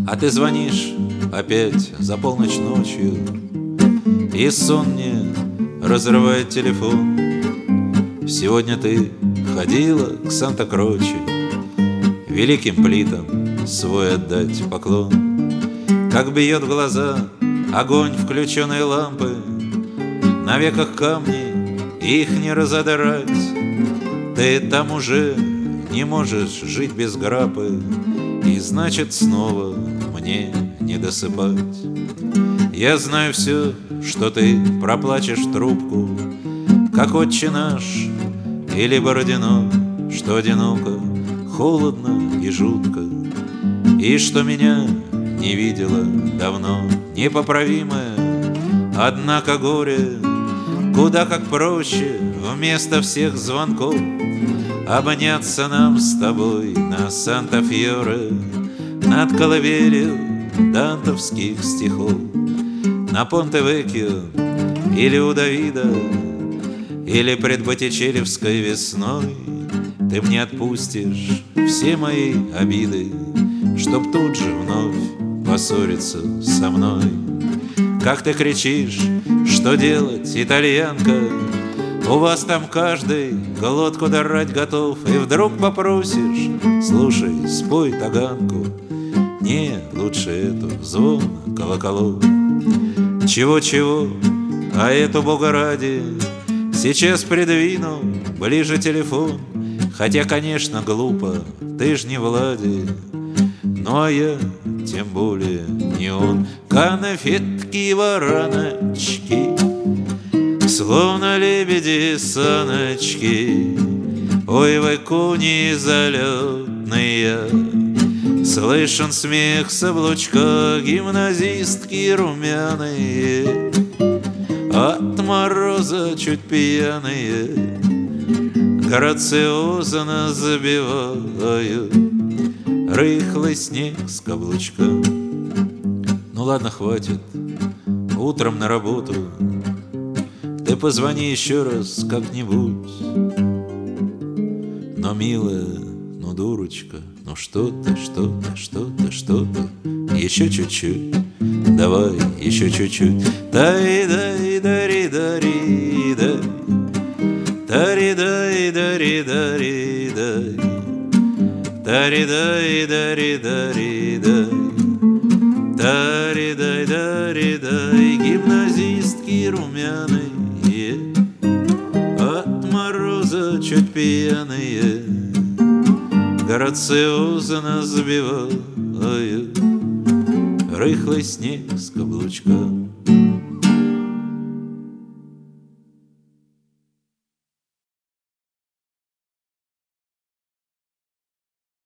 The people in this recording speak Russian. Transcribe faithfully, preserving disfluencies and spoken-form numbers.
А ты звонишь опять за полночь ночью, и сон мне разрывает телефон. Сегодня ты ходила к Санта-Кроче, великим плитам свой отдать поклон. Как бьет в глаза огонь включенной лампы, на веках камни, их не разодрать. Ты там уже не можешь жить без грапы, и значит снова мне не досыпать. Я знаю все, что ты проплачешь в трубку, как отче наш или Бородино, что одиноко, холодно и жутко, и что меня не видела давно. Непоправимое, однако горе куда как проще вместо всех звонков обняться нам с тобой на Санта-Фьоре над колыбелью дантовских стихов. На Понте-Веккио или у Давида, или пред Боттичелевской весной ты мне отпустишь все мои обиды, чтоб тут же вновь поссориться со мной. Как ты кричишь, что делать, итальянка? У вас там каждый глотку драть готов, и вдруг попросишь: слушай, спой таганку. Не, лучше эту, звон колоколов. Чего-чего, а эту, бога ради, сейчас придвину ближе телефон. Хотя, конечно, глупо, ты ж не Влади, ну а я тем более не он. Конфетки, вороночки, словно лебеди саночки, ой, вы куни залетные. Слышен смех с облучка, гимназистки румяные, от мороза чуть пьяные, грациозно забивают рыхлый снег с каблучка. Ну ладно, хватит, утром на работу ты позвони еще раз как-нибудь. Но, милая, ну, дурочка, ну что-то, что-то, что-то, что-то, еще чуть-чуть, давай еще чуть-чуть. Дай-дай-дари-дари-дай, тари-дай-дари-дари-дай, тари-дай-дари-дари-дай, тари-дай-дари-дай. Гимназистки румяные, от мороза чуть пьяные, грациозно забивают рыхлый снег с каблучка.